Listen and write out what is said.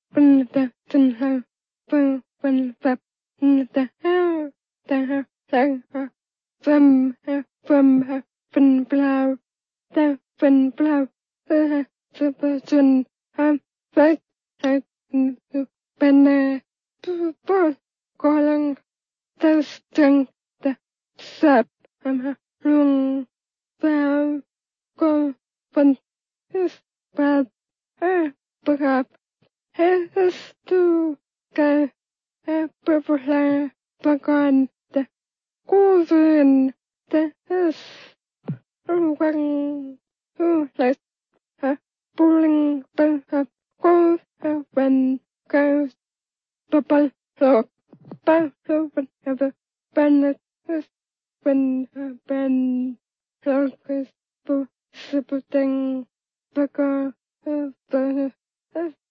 the tin when the from blow the when blow the person right ben calling the strength the sub lung vào con phần bad perhaps has to go prepare bagan the cousin the is one who like pulling the go when goes bubble lock but whenever when is when ben lock is supporting bagan